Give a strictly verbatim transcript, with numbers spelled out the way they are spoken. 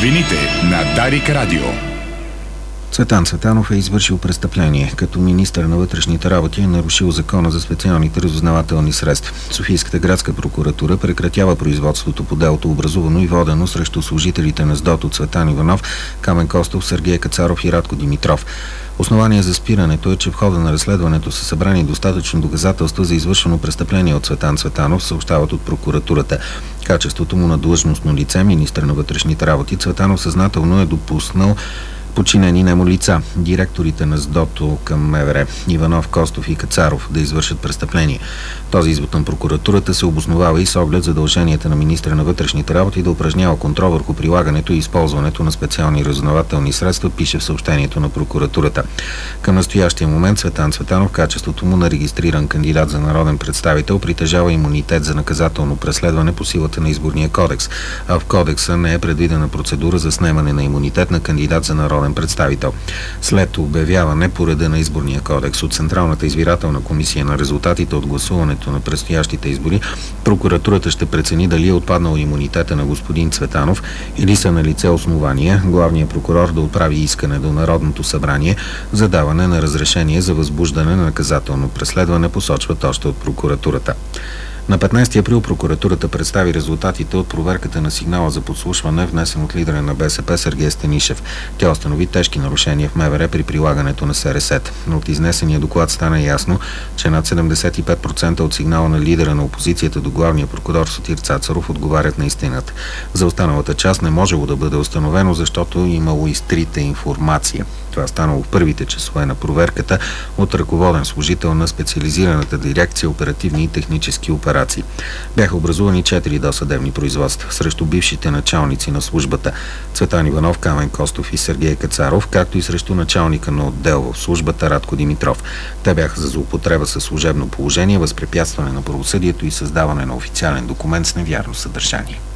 Новините на Дарик Радио. Цветан Цветанов е извършил престъпление. Като министър на вътрешните работи е нарушил закона за специалните разузнавателни средства. Софийската градска прокуратура прекратява производството по делото, образувано и водено срещу служителите на СДОТО Цветан Иванов, Камен Костов, Сергей Кацаров и Радко Димитров. Основание за спирането е, че в хода на разследването са събрани достатъчно доказателства за извършено престъпление от Цветан Цветанов, съобщават от прокуратурата. Качеството му на длъжностно лице, министър на вътрешните работи, Цветанов съзнателно е допуснал подчинени нему лица, директорите на СДОТО към МВР, Иванов, Костов и Кацаров, да извършат престъпление. Този извод на прокуратурата се обосновава и с оглед задълженията на министъра на вътрешните работи да упражнява контрол върху прилагането и използването на специални разузнавателни средства, пише в съобщението на прокуратурата. Към настоящия момент Цветан Цветанов, качеството му на регистриран кандидат за народен представител, притежава имунитет за наказателно преследване по силата на Изборния кодекс, а в кодекса не е предвидена процедура за снемане на имунитет на кандидат за народен представител. След обявяване по реда на Изборния кодекс от Централната избирателна комисия на резултатите от гласуването на предстоящите избори, прокуратурата ще прецени дали е отпаднал имунитета на господин Цветанов или са на лице основания главният прокурор да отправи искане до Народното събрание за даване на разрешение за възбуждане на наказателно преследване, посочват още от прокуратурата. На петнайсети април прокуратурата представи резултатите от проверката на сигнала за подслушване, внесен от лидера на БСП Сергей Станишев. Тя установи тежки нарушения в МВР при прилагането на СРС-та. От изнесения доклад стана ясно, че над седемдесет и пет процента от сигнала на лидера на опозицията до главния прокурор Сотир Цацаров отговарят на истината. За останалата част не можело да бъде установено, защото имало изтрита информация. Това станало в първите часове на проверката от ръководен служител на специализираната дирекция оперативни и технически операции. Бяха образувани четири досъдебни производства срещу бившите началници на службата Цветан Иванов, Камен Костов и Сергей Кацаров, както и срещу началника на отдел в службата Радко Димитров. Те бяха за злоупотреба със служебно положение, възпрепятстване на правосъдието и създаване на официален документ с невярно съдържание.